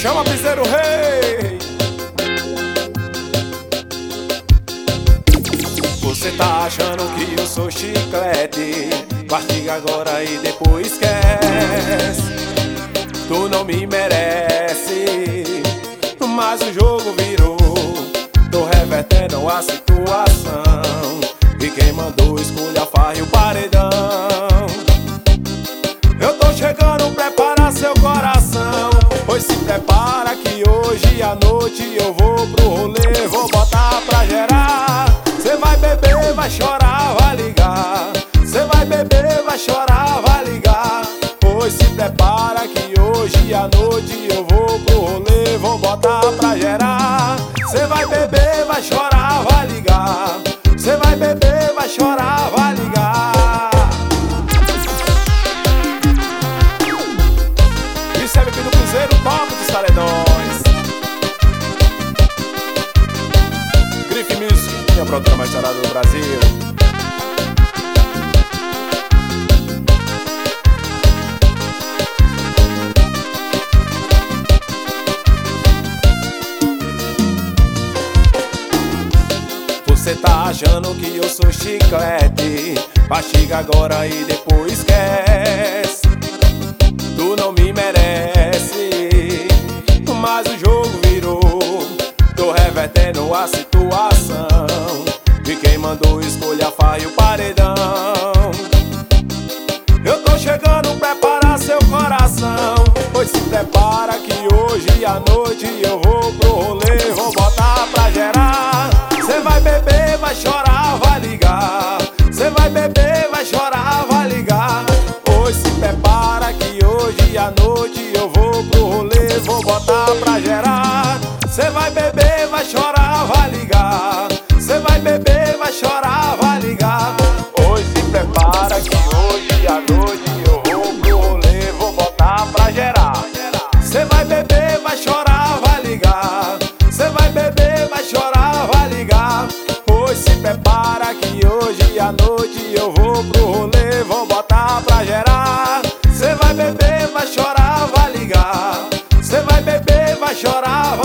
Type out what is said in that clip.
Chama piseiro rei. Você tá achando que eu sou chiclete, mastiga agora e depois esquece. Tu não me merece, mas o jogo virou. Tô revertendo a situação, e quem mandou escolha farra e o paredão. Eu tô chegando, prepara seu coração, pois se prepara que hoje à noite eu vou pro rolê, vou botar pra gerar. Cê vai beber, vai chorar, vai ligar. Cê vai beber, vai chorar, vai ligar. Pois se prepara que hoje à noite eu vou pro rolê, vou botar pra gerar. Cê vai beber, vai chorar, vai ligar. Cê vai beber, vai chorar, vai ligar. Recebe aqui do Cruzeiro, top dos paredões. Grife Music, minha produtora mais estourada do Brasil. Você tá achando que eu sou chiclete, mastiga agora e depois esquece. Tu não me merece, mas o jogo virou. Tô revertendo a situação, e quem mandou escolha farra e o paredão. Eu tô chegando, prepara seu coração, pois se prepara que hoje à noite eu vou pro rolê, vou botar pra gerar. Cê vai beber, vai chorar, vai ligar. Cê vai beber, vai chorar, vai ligar. Pois se prepara que hoje à noite eu vou pro rolê, vou botar pra gerar. Cê vai beber, vai chorar, vai ligar. Cê vai beber, vai chorar, vai ligar. Pois se prepara que hoje à noite eu vou pro rolê, vou botar pra gerar. Cê vai beber, vai chorar, vai ligar. Cê vai beber, vai chorar, vai ligar. Pois se prepara que hoje à noite eu vou pro rolê, vou botar pra gerar. Cê vai beber, vai chorar, vai ligar. Cê vai beber, vai chorar, vai